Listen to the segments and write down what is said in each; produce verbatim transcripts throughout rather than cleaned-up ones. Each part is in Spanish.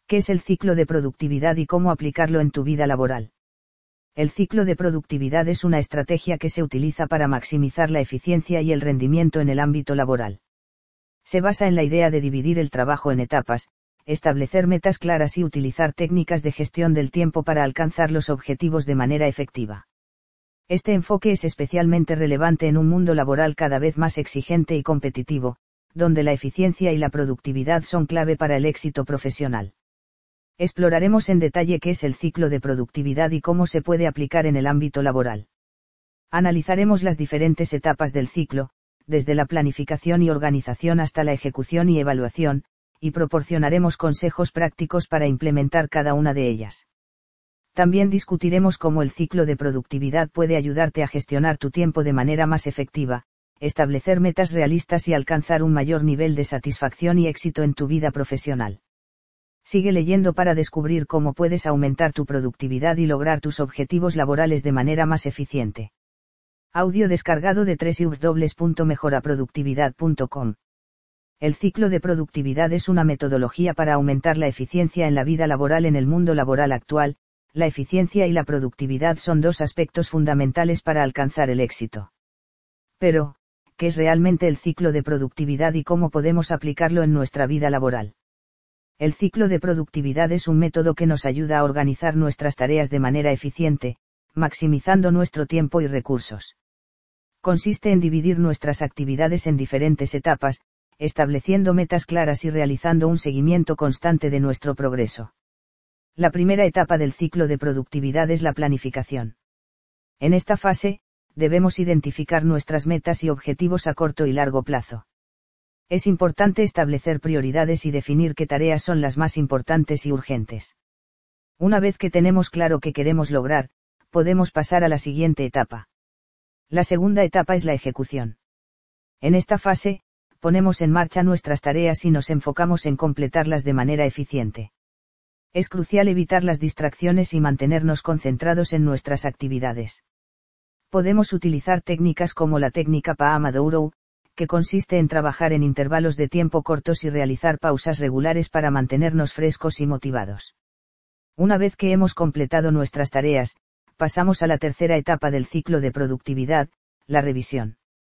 ¿Qué es el ciclo de productividad y cómo aplicarlo en tu vida laboral? El ciclo de productividad es una estrategia que se utiliza para maximizar la eficiencia y el rendimiento en el ámbito laboral. Se basa en la idea de dividir el trabajo en etapas, establecer metas claras y utilizar técnicas de gestión del tiempo para alcanzar los objetivos de manera efectiva. Este enfoque es especialmente relevante en un mundo laboral cada vez más exigente y competitivo, donde la eficiencia y la productividad son clave para el éxito profesional. Exploraremos en detalle qué es el ciclo de productividad y cómo se puede aplicar en el ámbito laboral. Analizaremos las diferentes etapas del ciclo, desde la planificación y organización hasta la ejecución y evaluación, y proporcionaremos consejos prácticos para implementar cada una de ellas. También discutiremos cómo el ciclo de productividad puede ayudarte a gestionar tu tiempo de manera más efectiva, establecer metas realistas y alcanzar un mayor nivel de satisfacción y éxito en tu vida profesional. Sigue leyendo para descubrir cómo puedes aumentar tu productividad y lograr tus objetivos laborales de manera más eficiente. Audio descargado de doble u doble u doble u punto mejora productividad punto com. El ciclo de productividad es una metodología para aumentar la eficiencia en la vida laboral en el mundo laboral actual. La eficiencia y la productividad son dos aspectos fundamentales para alcanzar el éxito. Pero, ¿qué es realmente el ciclo de productividad y cómo podemos aplicarlo en nuestra vida laboral? El ciclo de productividad es un método que nos ayuda a organizar nuestras tareas de manera eficiente, maximizando nuestro tiempo y recursos. Consiste en dividir nuestras actividades en diferentes etapas, estableciendo metas claras y realizando un seguimiento constante de nuestro progreso. La primera etapa del ciclo de productividad es la planificación. En esta fase, debemos identificar nuestras metas y objetivos a corto y largo plazo. Es importante establecer prioridades y definir qué tareas son las más importantes y urgentes. Una vez que tenemos claro qué queremos lograr, podemos pasar a la siguiente etapa. La segunda etapa es la ejecución. En esta fase, ponemos en marcha nuestras tareas y nos enfocamos en completarlas de manera eficiente. Es crucial evitar las distracciones y mantenernos concentrados en nuestras actividades. Podemos utilizar técnicas como la técnica Pomodoro, que consiste en trabajar en intervalos de tiempo cortos y realizar pausas regulares para mantenernos frescos y motivados. Una vez que hemos completado nuestras tareas, pasamos a la tercera etapa del ciclo de productividad, la revisión.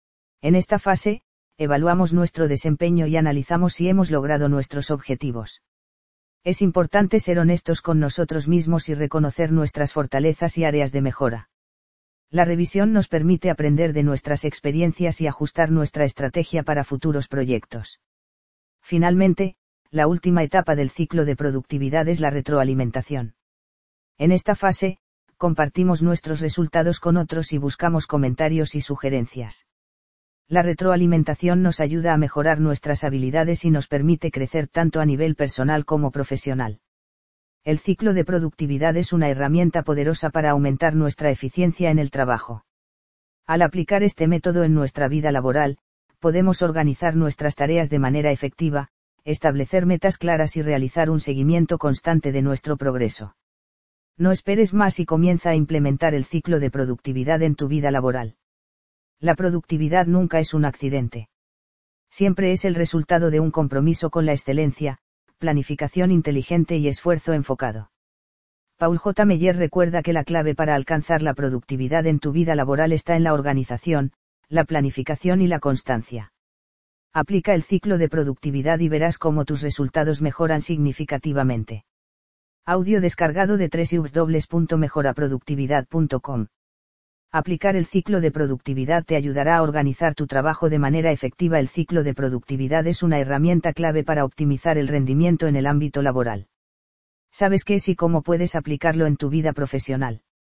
En esta fase, evaluamos nuestro desempeño y analizamos si hemos logrado nuestros objetivos. Es importante ser honestos con nosotros mismos y reconocer nuestras fortalezas y áreas de mejora. La revisión nos permite aprender de nuestras experiencias y ajustar nuestra estrategia para futuros proyectos. Finalmente, la última etapa del ciclo de productividad es la retroalimentación. En esta fase, compartimos nuestros resultados con otros y buscamos comentarios y sugerencias. La retroalimentación nos ayuda a mejorar nuestras habilidades y nos permite crecer tanto a nivel personal como profesional. El ciclo de productividad es una herramienta poderosa para aumentar nuestra eficiencia en el trabajo. Al aplicar este método en nuestra vida laboral, podemos organizar nuestras tareas de manera efectiva, establecer metas claras y realizar un seguimiento constante de nuestro progreso. No esperes más y comienza a implementar el ciclo de productividad en tu vida laboral. La productividad nunca es un accidente. Siempre es el resultado de un compromiso con la excelencia, planificación inteligente y esfuerzo enfocado. Paul J. Meyer recuerda que la clave para alcanzar la productividad en tu vida laboral está en la organización, la planificación y la constancia. Aplica el ciclo de productividad y verás cómo tus resultados mejoran significativamente. Audio descargado de doble u doble u doble u punto mejora productividad punto com. Aplicar el ciclo de productividad te ayudará a organizar tu trabajo de manera efectiva. El ciclo de productividad es una herramienta clave para optimizar el rendimiento en el ámbito laboral. ¿Sabes qué es y cómo puedes aplicarlo en tu vida profesional?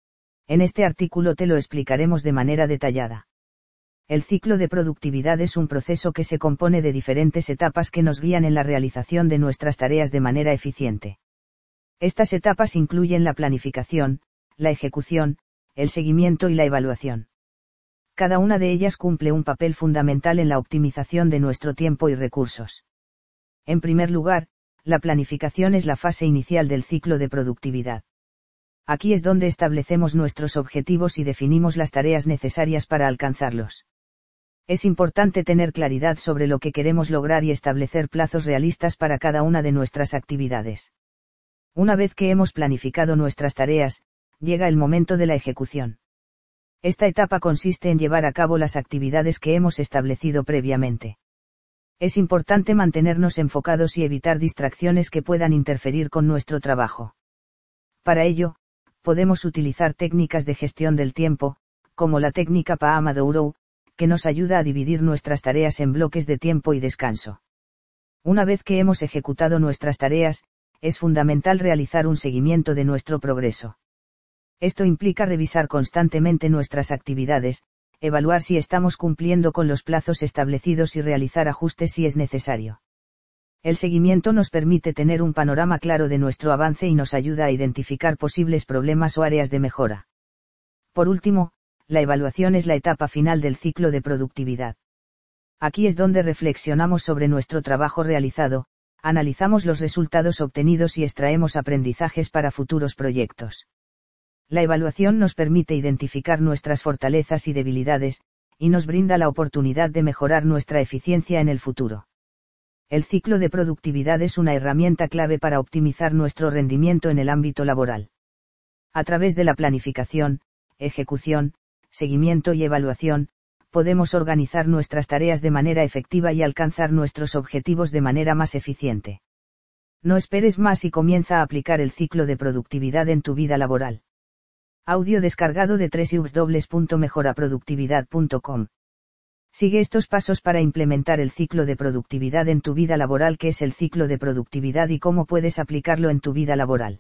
En este artículo te lo explicaremos de manera detallada. El ciclo de productividad es un proceso que se compone de diferentes etapas que nos guían en la realización de nuestras tareas de manera eficiente. Estas etapas incluyen la planificación, la ejecución, el seguimiento y la evaluación. Cada una de ellas cumple un papel fundamental en la optimización de nuestro tiempo y recursos. En primer lugar, la planificación es la fase inicial del ciclo de productividad. Aquí es donde establecemos nuestros objetivos y definimos las tareas necesarias para alcanzarlos. Es importante tener claridad sobre lo que queremos lograr y establecer plazos realistas para cada una de nuestras actividades. Una vez que hemos planificado nuestras tareas, llega el momento de la ejecución. Esta etapa consiste en llevar a cabo las actividades que hemos establecido previamente. Es importante mantenernos enfocados y evitar distracciones que puedan interferir con nuestro trabajo. Para ello, podemos utilizar técnicas de gestión del tiempo, como la técnica Pomodoro, que nos ayuda a dividir nuestras tareas en bloques de tiempo y descanso. Una vez que hemos ejecutado nuestras tareas, es fundamental realizar un seguimiento de nuestro progreso. Esto implica revisar constantemente nuestras actividades, evaluar si estamos cumpliendo con los plazos establecidos y realizar ajustes si es necesario. El seguimiento nos permite tener un panorama claro de nuestro avance y nos ayuda a identificar posibles problemas o áreas de mejora. Por último, la evaluación es la etapa final del ciclo de productividad. Aquí es donde reflexionamos sobre nuestro trabajo realizado, analizamos los resultados obtenidos y extraemos aprendizajes para futuros proyectos. La evaluación nos permite identificar nuestras fortalezas y debilidades, y nos brinda la oportunidad de mejorar nuestra eficiencia en el futuro. El ciclo de productividad es una herramienta clave para optimizar nuestro rendimiento en el ámbito laboral. A través de la planificación, ejecución, seguimiento y evaluación, podemos organizar nuestras tareas de manera efectiva y alcanzar nuestros objetivos de manera más eficiente. No esperes más y comienza a aplicar el ciclo de productividad en tu vida laboral. Audio descargado de doble u doble u doble u punto mejora productividad punto com. Sigue estos pasos para implementar el ciclo de productividad en tu vida laboral. ¿Qué es el ciclo de productividad y cómo puedes aplicarlo en tu vida laboral?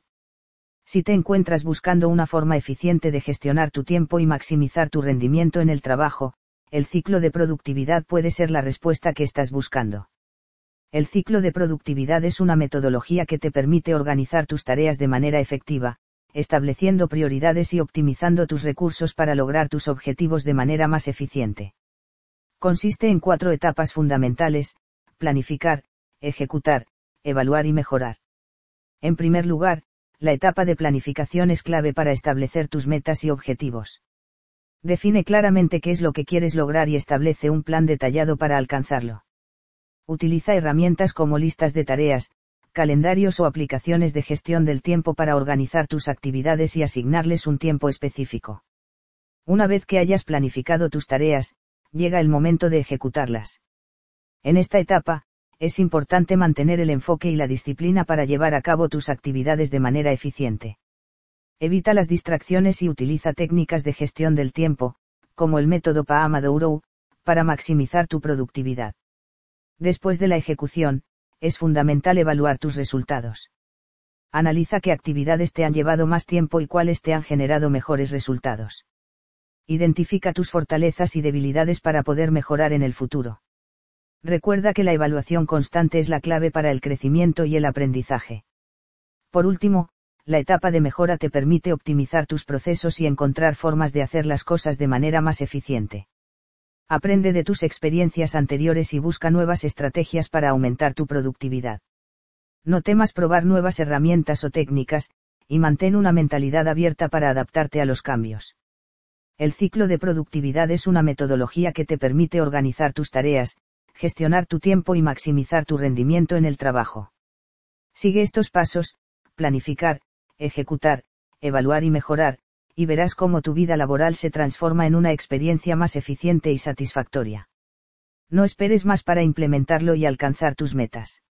Si te encuentras buscando una forma eficiente de gestionar tu tiempo y maximizar tu rendimiento en el trabajo, el ciclo de productividad puede ser la respuesta que estás buscando. El ciclo de productividad es una metodología que te permite organizar tus tareas de manera efectiva, estableciendo prioridades y optimizando tus recursos para lograr tus objetivos de manera más eficiente. Consiste en cuatro etapas fundamentales: planificar, ejecutar, evaluar y mejorar. En primer lugar, la etapa de planificación es clave para establecer tus metas y objetivos. Define claramente qué es lo que quieres lograr y establece un plan detallado para alcanzarlo. Utiliza herramientas como listas de tareas, calendarios o aplicaciones de gestión del tiempo para organizar tus actividades y asignarles un tiempo específico. Una vez que hayas planificado tus tareas, llega el momento de ejecutarlas. En esta etapa, es importante mantener el enfoque y la disciplina para llevar a cabo tus actividades de manera eficiente. Evita las distracciones y utiliza técnicas de gestión del tiempo, como el método Pomodoro, para maximizar tu productividad. Después de la ejecución, es fundamental evaluar tus resultados. Analiza qué actividades te han llevado más tiempo y cuáles te han generado mejores resultados. Identifica tus fortalezas y debilidades para poder mejorar en el futuro. Recuerda que la evaluación constante es la clave para el crecimiento y el aprendizaje. Por último, la etapa de mejora te permite optimizar tus procesos y encontrar formas de hacer las cosas de manera más eficiente. Aprende de tus experiencias anteriores y busca nuevas estrategias para aumentar tu productividad. No temas probar nuevas herramientas o técnicas, y mantén una mentalidad abierta para adaptarte a los cambios. El ciclo de productividad es una metodología que te permite organizar tus tareas, gestionar tu tiempo y maximizar tu rendimiento en el trabajo. Sigue estos pasos: planificar, ejecutar, evaluar y mejorar, y verás cómo tu vida laboral se transforma en una experiencia más eficiente y satisfactoria. No esperes más para implementarlo y alcanzar tus metas.